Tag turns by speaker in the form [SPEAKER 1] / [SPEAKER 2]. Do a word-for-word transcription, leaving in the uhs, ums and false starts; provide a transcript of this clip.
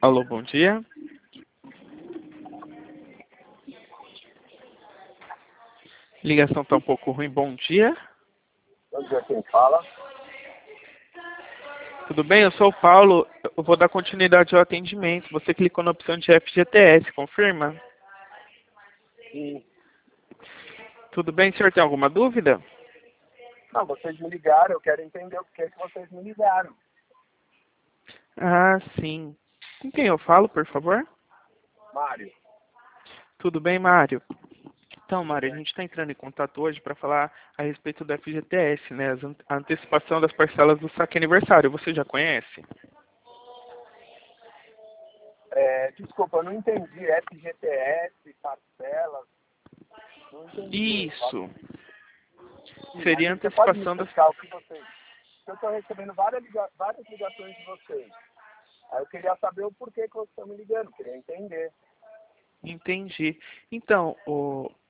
[SPEAKER 1] Alô, bom dia. Ligação tá um pouco ruim. Bom dia.
[SPEAKER 2] Bom dia, quem fala?
[SPEAKER 1] Tudo bem? Eu sou o Paulo. Eu vou dar continuidade ao atendimento. Você clicou na opção de F G T S, confirma?
[SPEAKER 2] Sim.
[SPEAKER 1] Tudo bem, senhor? Tem alguma dúvida?
[SPEAKER 2] Não, vocês me ligaram, eu quero entender o que que vocês me ligaram.
[SPEAKER 1] Ah, sim. Com quem eu falo, por favor?
[SPEAKER 2] Mário.
[SPEAKER 1] Tudo bem, Mário? Então, Mário, a gente está entrando em contato hoje para falar a respeito do F G T S, né? as an- A antecipação das parcelas do saque aniversário. Você já conhece?
[SPEAKER 2] É, desculpa, eu não entendi. F G T S, parcelas, não entendi.
[SPEAKER 1] Isso.
[SPEAKER 2] Sim,
[SPEAKER 1] Seria a
[SPEAKER 2] mas você pode me
[SPEAKER 1] antecipação das...
[SPEAKER 2] explicar o que vocês... Eu estou recebendo várias, liga... várias ligações de vocês. Aí eu queria saber o porquê que vocês estão me ligando, queria entender.
[SPEAKER 1] Entendi. Então, o...